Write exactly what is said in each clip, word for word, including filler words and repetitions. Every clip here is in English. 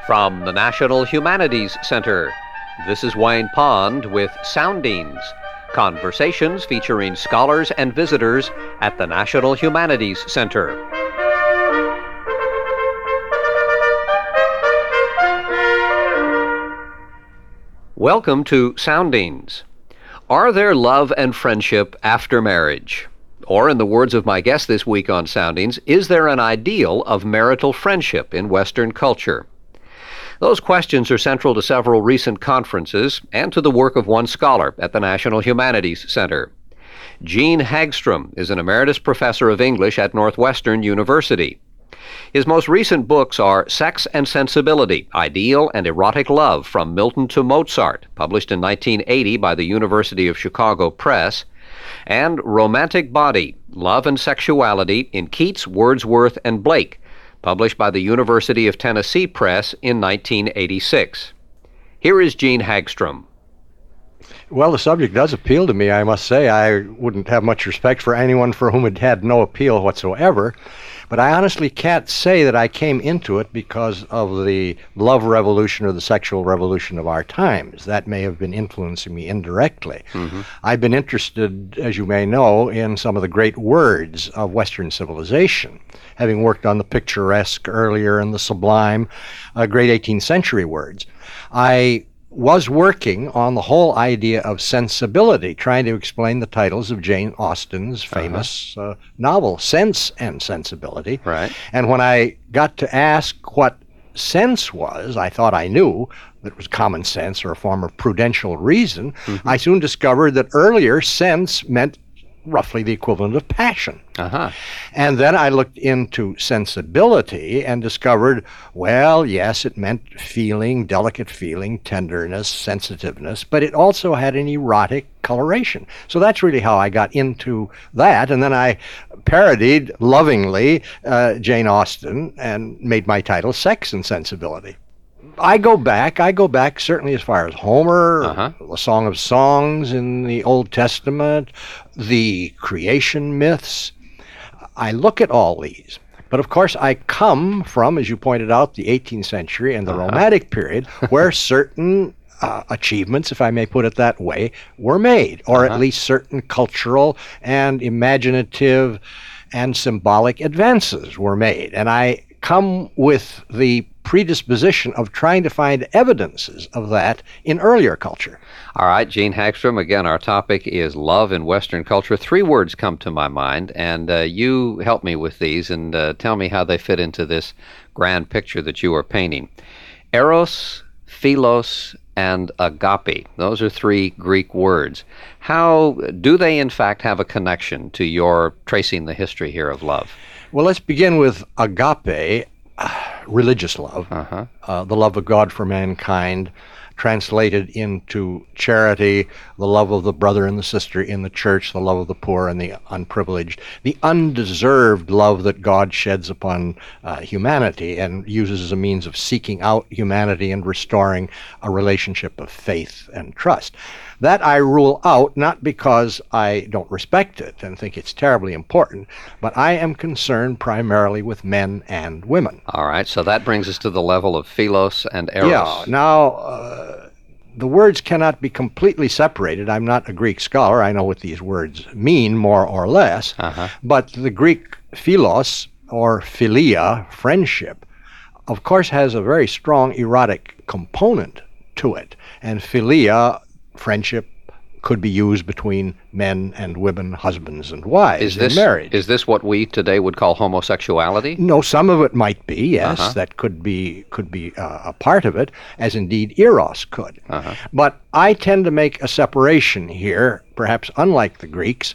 From the National Humanities Center, this is Wayne Pond with Soundings, conversations featuring scholars and visitors at the National Humanities Center. Welcome to Soundings. Are there love and friendship after marriage? Or, in the words of my guest this week on Soundings, is there an ideal of marital friendship in Western culture? Those questions are central to several recent conferences and to the work of one scholar at the National Humanities Center. Gene Hagstrom is an emeritus professor of English at Northwestern University. His most recent books are Sex and Sensibility, Ideal and Erotic Love from Milton to Mozart, published in nineteen eighty by the University of Chicago Press, and Romantic Body, Love and Sexuality in Keats, Wordsworth, and Blake, published by the University of Tennessee Press in nineteen eighty-six. Here is Gene Hagstrom. Well, the subject does appeal to me, I must say. I wouldn't have much respect for anyone for whom it had no appeal whatsoever. But I honestly can't say that I came into it because of the love revolution or the sexual revolution of our times. That may have been influencing me indirectly. Mm-hmm. I've been interested, as you may know, in some of the great words of Western civilization, having worked on the picturesque earlier and the sublime, uh, great eighteenth century words. I was working on the whole idea of sensibility, trying to explain the titles of Jane Austen's famous uh-huh. uh, novel, Sense and Sensibility. Right. And when I got to ask what sense was, I thought I knew that it was common sense or a form of prudential reason. Mm-hmm. I soon discovered that earlier sense meant roughly the equivalent of passion. Uh-huh. And then I looked into sensibility and discovered, well, yes, it meant feeling, delicate feeling, tenderness, sensitiveness, but it also had an erotic coloration. So that's really how I got into that. And then I parodied lovingly uh, Jane Austen and made my title Sex and Sensibility. I go back, I go back certainly as far as Homer, uh-huh. the Song of Songs in the Old Testament, the creation myths. I look at all these. But of course I come from, as you pointed out, the eighteenth century and the uh-huh. Romantic period, where certain uh, achievements, if I may put it that way, were made, or uh-huh. at least certain cultural and imaginative and symbolic advances were made. And I come with the predisposition of trying to find evidences of that in earlier culture. All right, Gene Hagstrom, again, our topic is love in Western culture. Three words come to my mind, and uh, you help me with these and uh, tell me how they fit into this grand picture that you are painting. Eros, philos, and agape. Those are three Greek words. How do they, in fact, have a connection to your tracing the history here of love? Well, let's begin with agape, religious love, uh-huh. uh, the love of God for mankind, translated into charity, the love of the brother and the sister in the church, the love of the poor and the unprivileged, the undeserved love that God sheds upon uh, humanity and uses as a means of seeking out humanity and restoring a relationship of faith and trust. That I rule out, not because I don't respect it and think it's terribly important, but I am concerned primarily with men and women. All right, so that brings us to the level of philos and eros. Yeah, now, uh, the words cannot be completely separated. I'm not a Greek scholar. I know what these words mean, more or less. Uh-huh. But the Greek philos, or philia, friendship, of course has a very strong erotic component to it. And philia, friendship, could be used between men and women, husbands and wives is this, in marriage. Is this what we today would call homosexuality? No, some of it might be, yes. Uh-huh. That could be could be uh, a part of it, as indeed eros could. Uh-huh. But I tend to make a separation here, perhaps unlike the Greeks.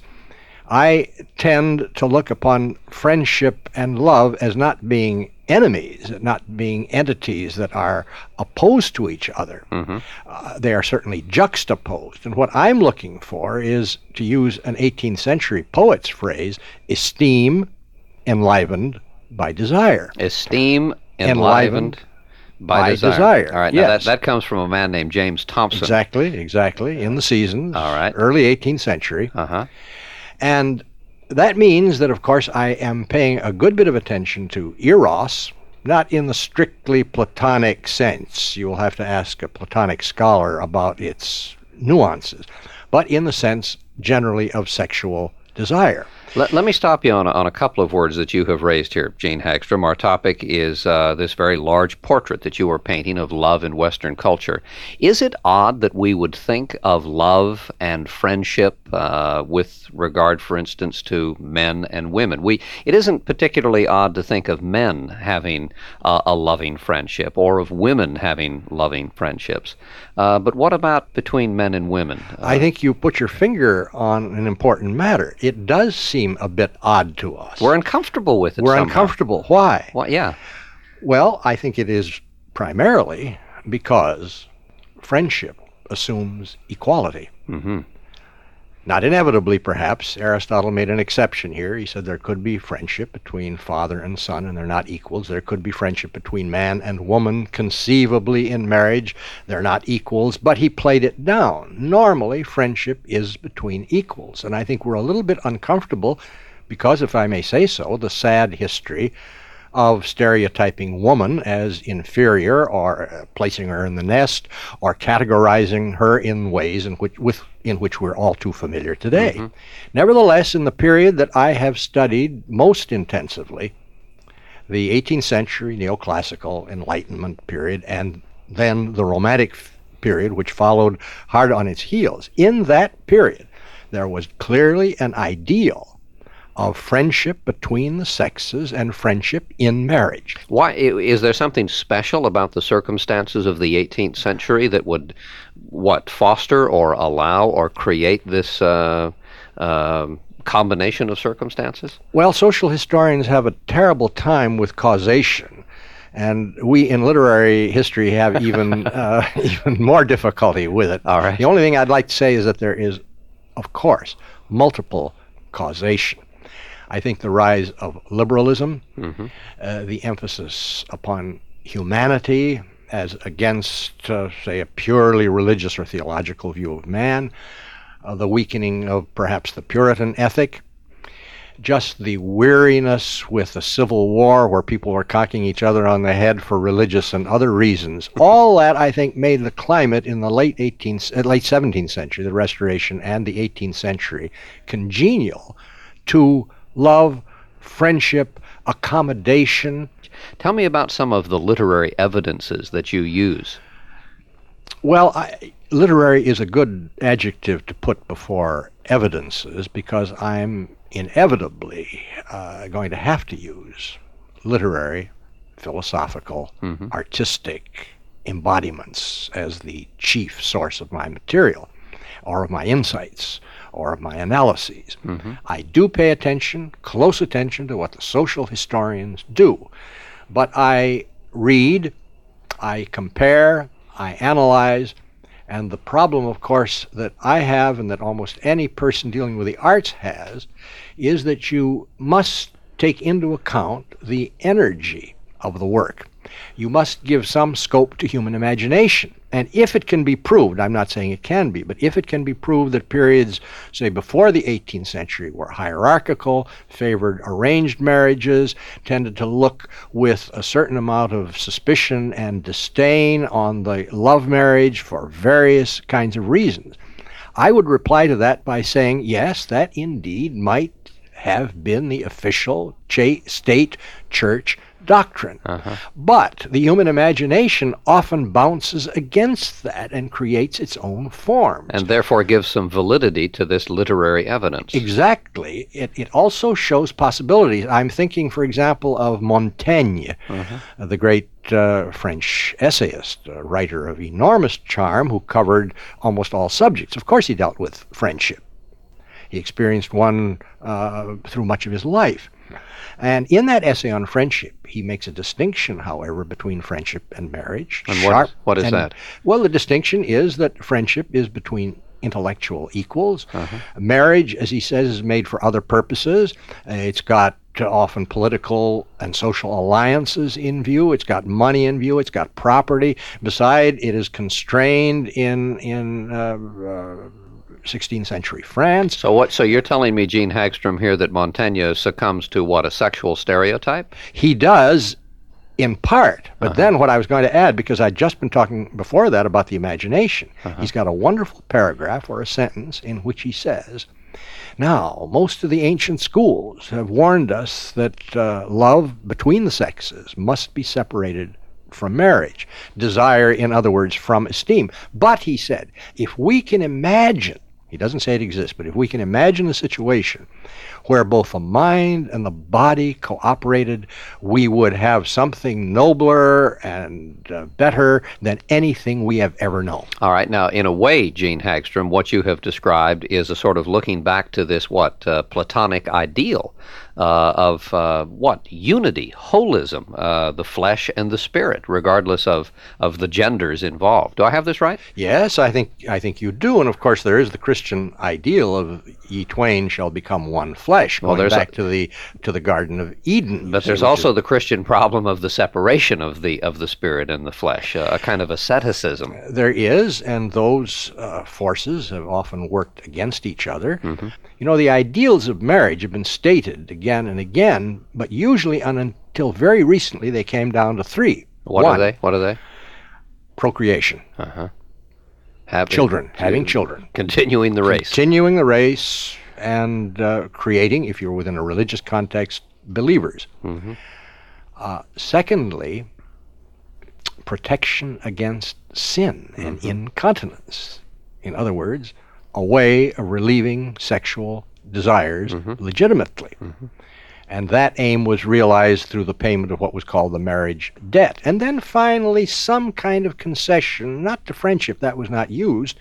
I tend to look upon friendship and love as not being enemies, not being entities that are opposed to each other. Mm-hmm. Uh, they are certainly juxtaposed. And what I'm looking for is, to use an eighteenth century poet's phrase, esteem enlivened by desire. Esteem enlivened, enlivened by, by desire. desire. All right, yes. now that, that comes from a man named James Thompson. Exactly, exactly, in the Seasons, All right. early eighteenth century. Uh-huh. And that means that, of course, I am paying a good bit of attention to eros, not in the strictly Platonic sense. You will have to ask a Platonic scholar about its nuances, but in the sense generally of sexual desire. Let, let me stop you on a, on a couple of words that you have raised here, Gene Hagstrom. Our topic is uh, this very large portrait that you are painting of love in Western culture. Is it odd that we would think of love and friendship uh, with regard, for instance, to men and women? We It isn't particularly odd to think of men having uh, a loving friendship or of women having loving friendships. Uh, but what about between men and women? Uh, I think you put your finger on an important matter. It does seem a bit odd to us. We're uncomfortable with it We're somehow. uncomfortable. Why? Well, yeah. Well, I think it is primarily because friendship assumes equality. Mm-hmm. Not inevitably, perhaps. Aristotle made an exception here. He said there could be friendship between father and son, and they're not equals. There could be friendship between man and woman, conceivably in marriage. They're not equals, but he played it down. Normally, friendship is between equals, and I think we're a little bit uncomfortable because, if I may say so, the sad history of stereotyping woman as inferior, or uh, placing her in the nest, or categorizing her in ways in which with in which we're all too familiar today. Mm-hmm. Nevertheless, in the period that I have studied most intensively, the eighteenth century neoclassical Enlightenment period, and then the Romantic period, which followed hard on its heels, in that period, there was clearly an ideal of friendship between the sexes and friendship in marriage. Why is there something special about the circumstances of the eighteenth century that would, what, foster or allow or create this uh, uh, combination of circumstances? Well, social historians have a terrible time with causation, and we in literary history have even uh, even more difficulty with it. All right. The only thing I'd like to say is that there is, of course, multiple causation. I think the rise of liberalism, mm-hmm. uh, the emphasis upon humanity as against, uh, say, a purely religious or theological view of man, uh, the weakening of perhaps the Puritan ethic, just the weariness with the Civil War where people were cocking each other on the head for religious and other reasons. All that, I think, made the climate in the late eighteenth, uh, late seventeenth century, the Restoration, and the eighteenth century congenial to love, friendship, accommodation. Tell me about some of the literary evidences that you use. Well, I, literary is a good adjective to put before evidences because I'm inevitably uh, going to have to use literary, philosophical, mm-hmm. artistic embodiments as the chief source of my material or of my insights or of my analyses. Mm-hmm. I do pay attention, close attention to what the social historians do, but I read, I compare, I analyze, and the problem, of course, that I have and that almost any person dealing with the arts has is that you must take into account the energy of the work. You must give some scope to human imagination. And if it can be proved, I'm not saying it can be, but if it can be proved that periods, say, before the eighteenth century were hierarchical, favored arranged marriages, tended to look with a certain amount of suspicion and disdain on the love marriage for various kinds of reasons, I would reply to that by saying, yes, that indeed might have been the official ch- state church doctrine. Uh-huh. But the human imagination often bounces against that and creates its own forms. And therefore gives some validity to this literary evidence. Exactly. It, it also shows possibilities. I'm thinking, for example, of Montaigne, uh-huh. the great uh, French essayist, a writer of enormous charm who covered almost all subjects. Of course, he dealt with friendship. He experienced one uh, through much of his life. And in that essay on friendship, he makes a distinction, however, between friendship and marriage. And what, what is and, that? Well, the distinction is that friendship is between intellectual equals. Uh-huh. Marriage, as he says, is made for other purposes. Uh, it's got uh, often political and social alliances in view. It's got money in view. It's got property. Besides, it is constrained in in uh, uh, sixteenth century France. So what? So you're telling me, Gene Hagstrom, here that Montaigne succumbs to what, a sexual stereotype? He does, in part. But Uh-huh. then what I was going to add, because I'd just been talking before that about the imagination, Uh-huh. he's got a wonderful paragraph or a sentence in which he says, now, most of the ancient schools have warned us that uh, love between the sexes must be separated from marriage. Desire, in other words, from esteem. But, he said, if we can imagine, he doesn't say it exists, but if we can imagine a situation where both the mind and the body cooperated, we would have something nobler and uh, better than anything we have ever known. All right. Now, in a way, Gene Hagstrom, what you have described is a sort of looking back to this, what, uh, Platonic ideal uh, of, uh, what, unity, holism, uh, the flesh and the spirit, regardless of, of the genders involved. Do I have this right? Yes, I think I think you do. And of course, there is the Christian ideal of ye twain shall become one flesh, Well, going there's back a- to the to the Garden of Eden. you But see, there's which also is- the Christian problem of the separation of the of the spirit and the flesh, uh, a kind of asceticism. there is, and those uh, forces have often worked against each other. Mhm. You know, the ideals of marriage have been stated again and again, but usually un- until very recently they came down to three. What One, are they? What are they? procreation, Uh-huh. Having, children, having children. Continuing the race. Continuing the race and uh, creating, if you're within a religious context, believers. Mhm. Uh, secondly, protection against sin and incontinence. In other words, a way of relieving sexual desires legitimately. And that aim was realized through the payment of what was called the marriage debt. And then finally, some kind of concession, not to friendship, that was not used,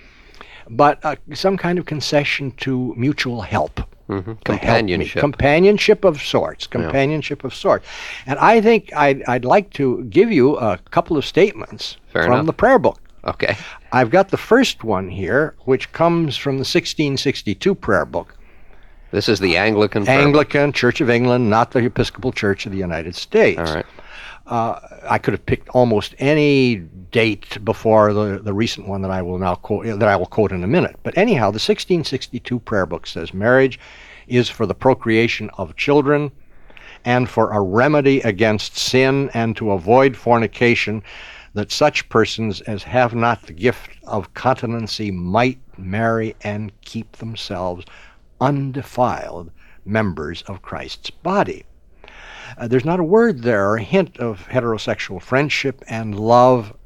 but uh, some kind of concession to mutual help. Mhm. to help me. Companionship. Companionship of sorts. Companionship of sorts. And I think I'd, I'd like to give you a couple of statements Fair from enough. the prayer book. Okay. I've got the first one here, which comes from the sixteen sixty-two prayer book. This is the Anglican prayer book. Anglican, Church of England, not the Episcopal Church of the United States. All right. Uh, I could have picked almost any date before the, the recent one that I will now quote, that I will quote in a minute. But anyhow, the sixteen sixty-two prayer book says marriage is for the procreation of children and for a remedy against sin and to avoid fornication, that such persons as have not the gift of continency might marry and keep themselves undefiled members of Christ's body. Uh, there's not a word there or a hint of heterosexual friendship and love.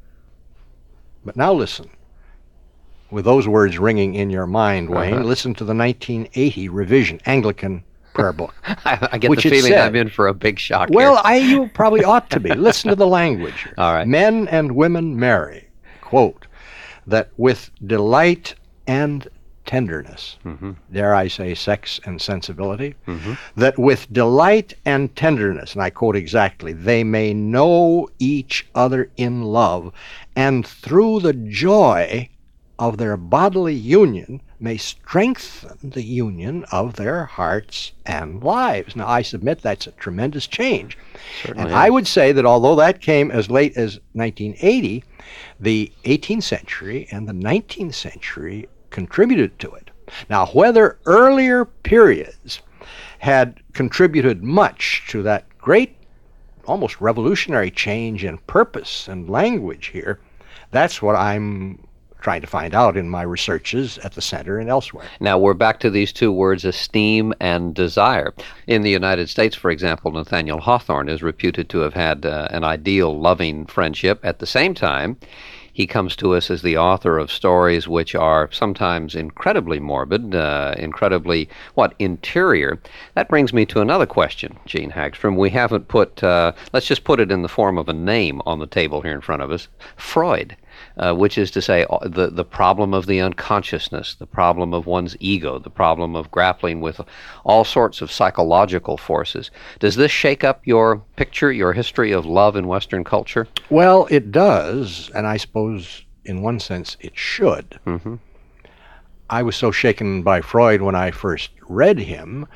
But now listen. With those words ringing in your mind, Wayne, Uh-huh. listen to the nineteen eighty revision Anglican prayer book. I, I get Which the it feeling said- I'm in for a big shock Well, here. I you probably ought to be. Listen to the language. here. All right. Men and women marry, quote, that with delight and tenderness, Mhm. dare I say sex and sensibility, Mhm. that with delight and tenderness, and I quote exactly, they may know each other in love, and through the joy of their bodily union may strengthen the union of their hearts and lives. Now, I submit that's a tremendous change. Certainly And I is. would say that although that came as late as nineteen eighty, the eighteenth century and the nineteenth century contributed to it. Now, whether earlier periods had contributed much to that great, almost revolutionary change in purpose and language here, that's what I'm trying to find out in my researches at the center and elsewhere. Now we're back to these two words, esteem and desire. In the United States, for example, Nathaniel Hawthorne is reputed to have had uh, an ideal, loving friendship. At the same time, he comes to us as the author of stories which are sometimes incredibly morbid, uh, incredibly, what, interior. That brings me to another question, Gene Hagstrom. We haven't put, uh, let's just put it in the form of a name on the table here in front of us, Freud. Uh, which is to say, uh, the, the problem of the unconsciousness, the problem of one's ego, the problem of grappling with all sorts of psychological forces. Does this shake up your picture, your history of love in Western culture? Well, it does, and I suppose in one sense it should. Mm-hmm. I was so shaken by Freud when I first read him.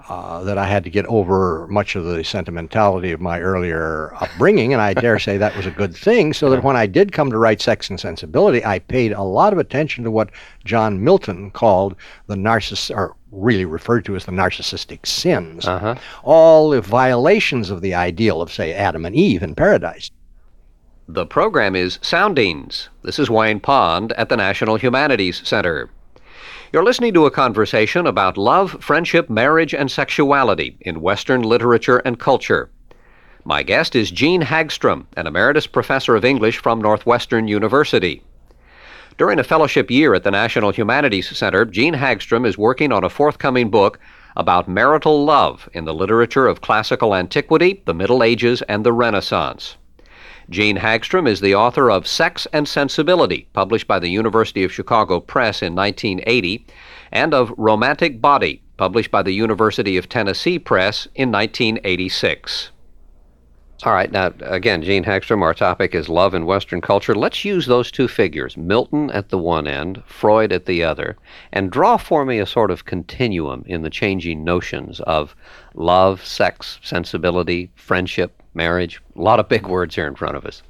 uh, that I had to get over much of the sentimentality of my earlier upbringing, and I dare say that was a good thing, so that when I did come to write Sex and Sensibility, I paid a lot of attention to what John Milton called the narciss, or really referred to as the narcissistic sins, Uh-huh. all the violations of the ideal of, say, Adam and Eve in paradise. The program is Soundings. This is Wayne Pond at the National Humanities Center. You're listening to a conversation about love, friendship, marriage, and sexuality in Western literature and culture. My guest is Gene Hagstrom, an emeritus professor of English from Northwestern University. During a fellowship year at the National Humanities Center, Gene Hagstrom is working on a forthcoming book about marital love in the literature of classical antiquity, the Middle Ages, and the Renaissance. Gene Hagstrom is the author of Sex and Sensibility, published by the University of Chicago Press in nineteen eighty, and of Romantic Body, published by the University of Tennessee Press in nineteen eighty-six. All right, now, again, Gene Hagstrom, our topic is love in Western culture. Let's use those two figures, Milton at the one end, Freud at the other, and draw for me a sort of continuum in the changing notions of love, sex, sensibility, friendship, marriage. A lot of big words here in front of us.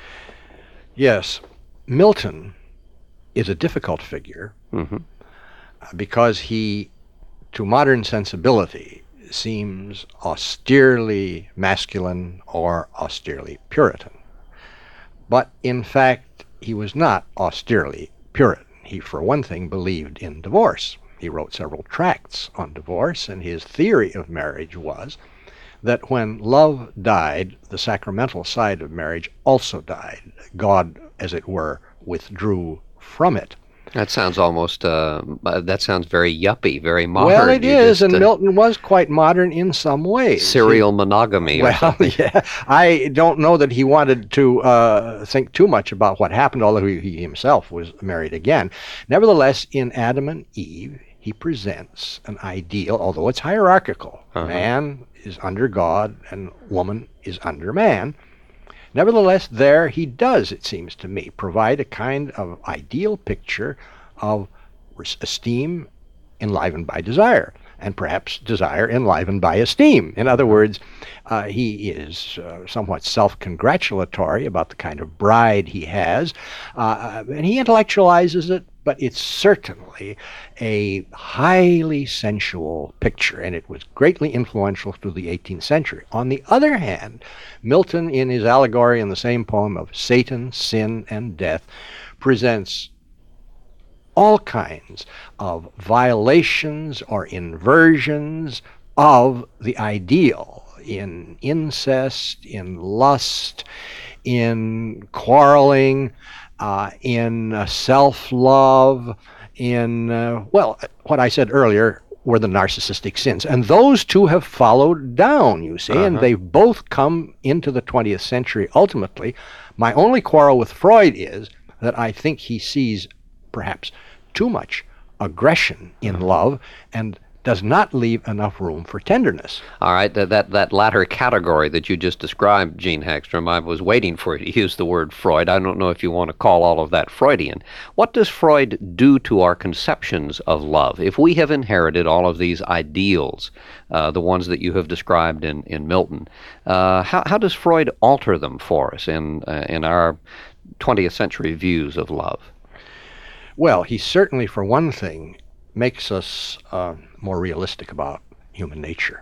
Yes, Milton is a difficult figure Mm-hmm. because he, to modern sensibility, seems austerely masculine or austerely Puritan. But in fact, he was not austerely Puritan. He, for one thing, believed in divorce. He wrote several tracts on divorce, and his theory of marriage was that when love died, the sacramental side of marriage also died. God, as it were, withdrew from it. That sounds almost, uh, that sounds very yuppie, very modern. Well, it You is, just, and uh, Milton was quite modern in some ways. serial monogamy. or Well, something. yeah, I don't know that he wanted to uh, think too much about what happened, although he, he himself was married again. Nevertheless, in Adam and Eve, he presents an ideal, although it's hierarchical. Uh-huh. Man is under God and woman is under man. Nevertheless, there he does, it seems to me, provide a kind of ideal picture of esteem enlivened by desire, and perhaps desire enlivened by esteem. In other words, uh, he is uh, somewhat self-congratulatory about the kind of bride he has, uh, and he intellectualizes it, but it's certainly a highly sensual picture, and it was greatly influential through the eighteenth century. On the other hand, Milton, in his allegory in the same poem of Satan, Sin, and Death, presents all kinds of violations or inversions of the ideal in incest, in lust, in quarreling, uh, in uh, self-love, in, uh, well, what I said earlier were the narcissistic sins. And those two have followed down, you see, and Uh-huh. they've both come into the twentieth century ultimately. My only quarrel with Freud is that I think he sees perhaps too much aggression in love and does not leave enough room for tenderness. All right, that, that that latter category that you just described, Gene Hagstrom, I was waiting for you to use the word Freud. I don't know if you want to call all of that Freudian. What does Freud do to our conceptions of love? If we have inherited all of these ideals, uh, the ones that you have described in, in Milton, uh, how, how does Freud alter them for us in, uh, in our twentieth century views of love? Well, he certainly, for one thing, makes us uh, more realistic about human nature.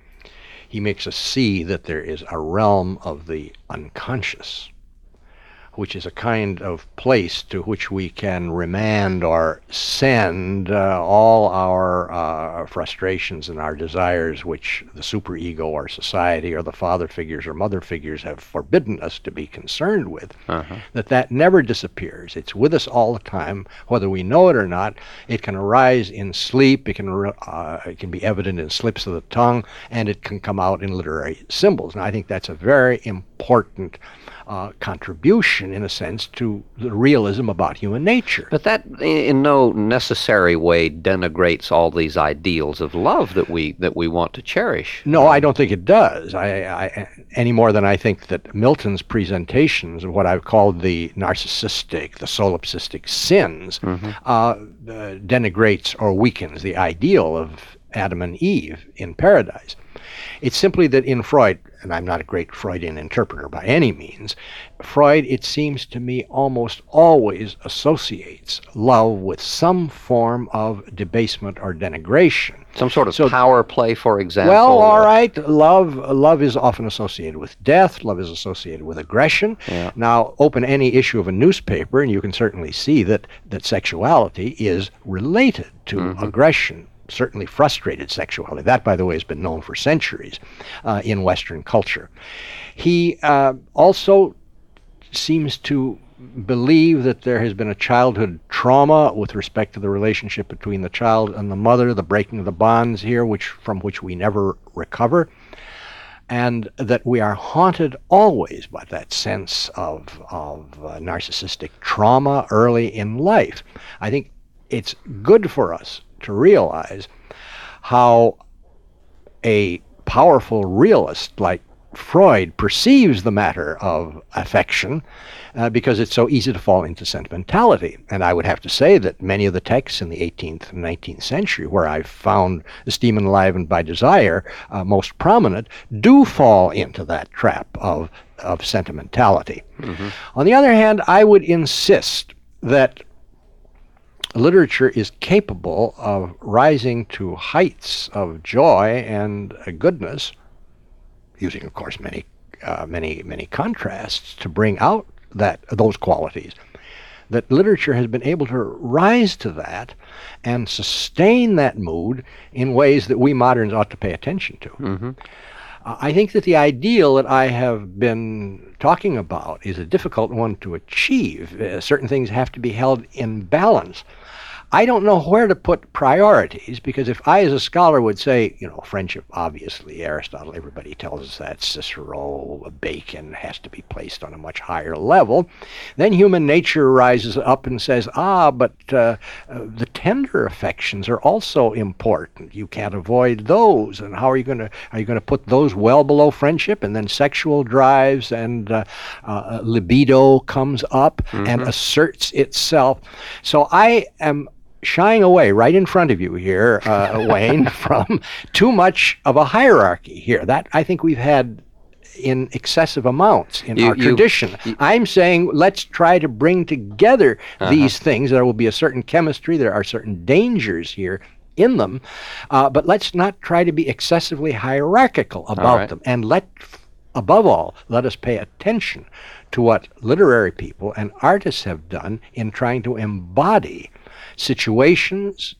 He makes us see that there is a realm of the unconscious, which is a kind of place to which we can remand or send uh, all our uh, frustrations and our desires, which the superego or society or the father figures or mother figures have forbidden us to be concerned with. Uh-huh. That that never disappears. It's with us all the time, whether we know it or not. It can arise in sleep. It can uh, it can be evident in slips of the tongue, and it can come out in literary symbols. And I think that's a very important uh, contribution, in a sense, to the realism about human nature. But that in no necessary way denigrates all these ideals of love that we that we want to cherish. No, I don't think it does. I, I, any more than I think that Milton's presentations of what I've called the narcissistic, the solipsistic sins, Mm-hmm. uh, uh, denigrates or weakens the ideal of Adam and Eve in paradise. It's simply that in Freud, and I'm not a great Freudian interpreter by any means, Freud, it seems to me, almost always associates love with some form of debasement or denigration. Some sort of So- power play, for example. Well, all right. Love, love is often associated with death. Love is associated with aggression. Yeah. Now, open any issue of a newspaper, and you can certainly see that that sexuality is related to aggression. Certainly frustrated sexuality. That, by the way, has been known for centuries uh, in Western culture. He uh, also seems to believe that there has been a childhood trauma with respect to the relationship between the child and the mother, the breaking of the bonds here, which from which we never recover, and that we are haunted always by that sense of, of uh, narcissistic trauma early in life. I think it's good for us to realize how a powerful realist like Freud perceives the matter of affection uh, because it's so easy to fall into sentimentality. And I would have to say that many of the texts in the eighteenth and nineteenth century, where I've found Esteem Enlivened by Desire uh, most prominent, do fall into that trap of, of sentimentality. Mm-hmm. On the other hand, I would insist that literature is capable of rising to heights of joy and uh, goodness, using, of course, many, uh, many, many contrasts to bring out that those qualities. That literature has been able to rise to that and sustain that mood in ways that we moderns ought to pay attention to. Mm-hmm. Uh, I think that the ideal that I have been talking about is a difficult one to achieve. Uh, certain things have to be held in balance. I don't know where to put priorities, because if I as a scholar would say, you know, friendship, obviously, Aristotle, everybody tells us that, Cicero, Bacon has to be placed on a much higher level, then human nature rises up and says, ah, but uh, uh, the tender affections are also important. You can't avoid those. And how are you going to, are you going to put those well below friendship? And then sexual drives and uh, uh, libido comes up mm-hmm. and asserts itself. So I am shying away right in front of you here, uh, Wayne, from too much of a hierarchy here. That I think we've had in excessive amounts in You- our you- tradition. you- I'm saying let's try to bring together Uh-huh. these things. There will be a certain chemistry. There are certain dangers here in them, uh, but let's not try to be excessively hierarchical about right. them. And let, above all, let us pay attention to what literary people and artists have done in trying to embody situations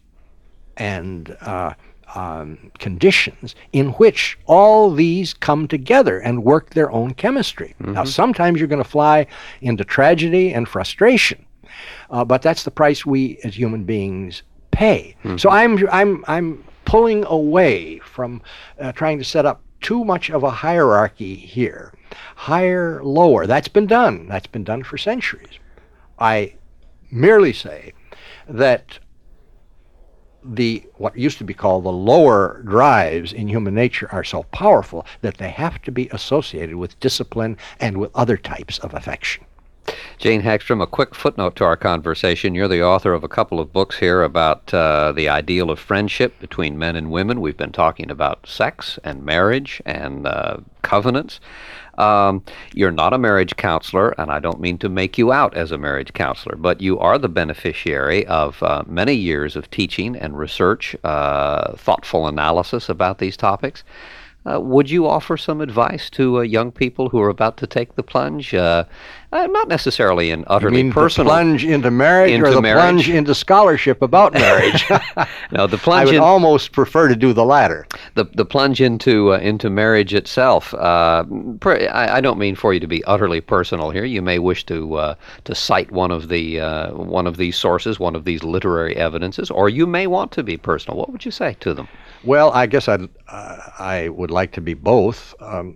and uh, um, conditions in which all these come together and work their own chemistry. Mm-hmm. Now, sometimes you're going to fly into tragedy and frustration, uh, but that's the price we as human beings pay. Mm-hmm. So I'm I'm I'm pulling away from uh, trying to set up too much of a hierarchy here. Higher, lower. That's been done. That's been done for centuries. I merely say that the what used to be called the lower drives in human nature are so powerful that they have to be associated with discipline and with other types of affection. Jane Hagstrom, a quick footnote to our conversation. You're the author of a couple of books here about uh, the ideal of friendship between men and women. We've been talking about sex and marriage and uh, covenants. Um, you're not a marriage counselor, and I don't mean to make you out as a marriage counselor, but you are the beneficiary of uh, many years of teaching and research, uh, thoughtful analysis about these topics. Uh, would you offer some advice to uh, young people who are about to take the plunge? Uh, uh, not necessarily in utterly You mean personal. the plunge into marriage into or the marriage? plunge into scholarship about marriage? No, the I plunge would in, almost prefer to do the latter. the the plunge into uh, into marriage itself. Uh, pr- I, I don't mean for you to be utterly personal here. You may wish to uh, to cite one of the uh, one of these sources, one of these literary evidences, or you may want to be personal. What would you say to them? Well, I guess I'd, uh, I would like to be both. Um,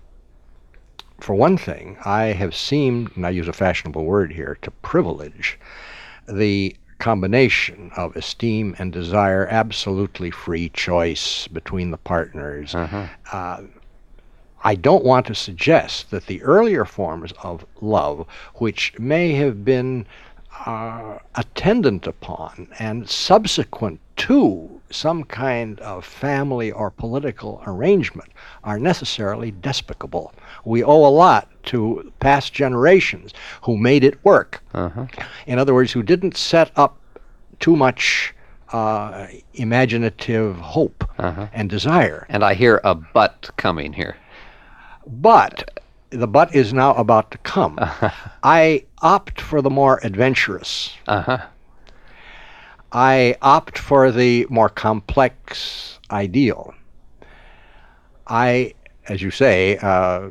for one thing, I have seemed, and I use a fashionable word here, to privilege the combination of esteem and desire, absolutely free choice between the partners. Uh-huh. Uh, I don't want to suggest that the earlier forms of love, which may have been uh, attendant upon and subsequent to some kind of family or political arrangement are necessarily despicable. We owe a lot to past generations who made it work. Uh-huh. In other words, who didn't set up too much uh, imaginative hope Uh-huh. and desire. And I hear a but coming here. But the but is now about to come. Uh-huh. I opt for the more adventurous. Uh-huh. I opt for the more complex ideal. I, as you say, uh,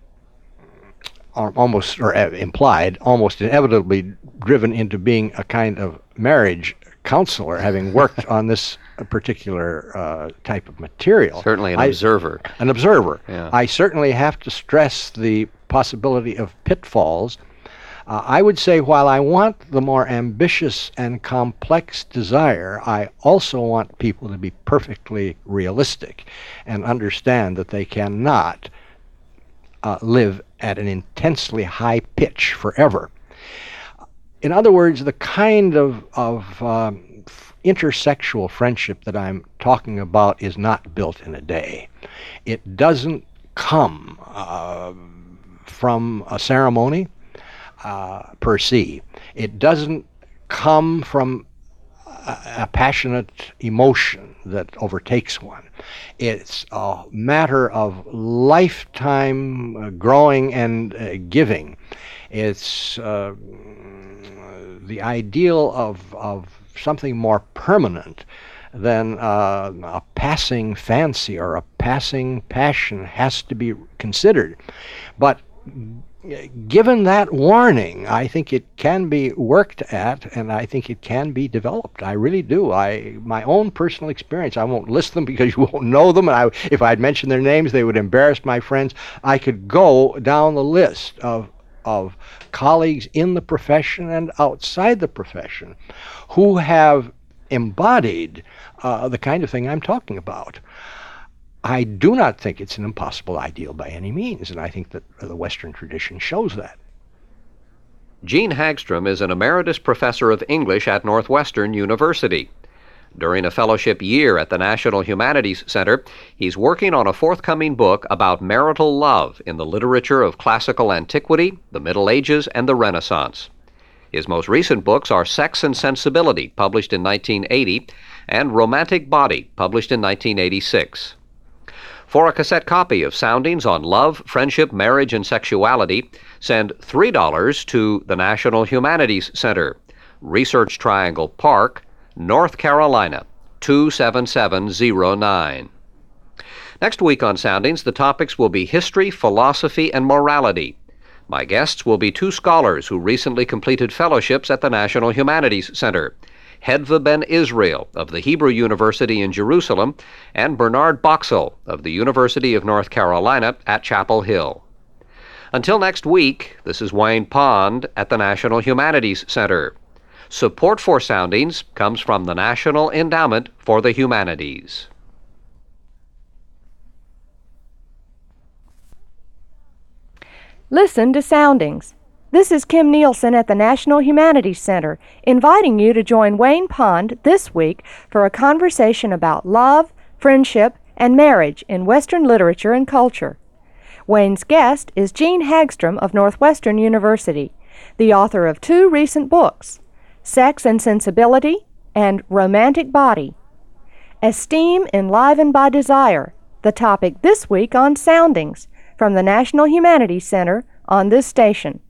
are almost, or uh, implied, almost inevitably driven into being a kind of marriage counselor, having worked on this particular uh, type of material. Certainly an I, observer. An observer. Yeah. I certainly have to stress the possibility of pitfalls. Uh, I would say while I want the more ambitious and complex desire, I also want people to be perfectly realistic and understand that they cannot uh, live at an intensely high pitch forever. In other words, the kind of, of um, intersexual friendship that I'm talking about is not built in a day. It doesn't come uh, from a ceremony uh, per se. It doesn't come from a, a passionate emotion that overtakes one. It's a matter of lifetime uh, growing and uh, giving. It's uh, the ideal of, of something more permanent than uh, a passing fancy or a passing passion has to be considered. But given that warning, I think it can be worked at, and I think it can be developed. I really do. I, my own personal experience, I won't list them because you won't know them, and I, if I'd mention their names, they would embarrass my friends. I could go down the list of of colleagues in the profession and outside the profession who have embodied uh, the kind of thing I'm talking about. I do not think it's an impossible ideal by any means, and I think that the Western tradition shows that. Gene Hagstrom is an emeritus professor of English at Northwestern University. During a fellowship year at the National Humanities Center, he's working on a forthcoming book about marital love in the literature of classical antiquity, the Middle Ages, and the Renaissance. His most recent books are Sex and Sensibility, published in nineteen eighty, and Romantic Body, published in nineteen eighty-six. For a cassette copy of Soundings on Love, Friendship, Marriage, and Sexuality, send three dollars to the National Humanities Center, Research Triangle Park, North Carolina, two seven seven zero nine. Next week on Soundings, the topics will be history, philosophy, and morality. My guests will be two scholars who recently completed fellowships at the National Humanities Center, Hedva Ben Israel of the Hebrew University in Jerusalem and Bernard Boxall of the University of North Carolina at Chapel Hill. Until next week, this is Wayne Pond at the National Humanities Center. Support for Soundings comes from the National Endowment for the Humanities. Listen to Soundings. This is Kim Nielsen at the National Humanities Center, inviting you to join Wayne Pond this week for a conversation about love, friendship, and marriage in Western literature and culture. Wayne's guest is Gene Hagstrom of Northwestern University, the author of two recent books, Sex and Sensibility and Romantic Body. Esteem enlivened by desire, the topic this week on Soundings from the National Humanities Center on this station.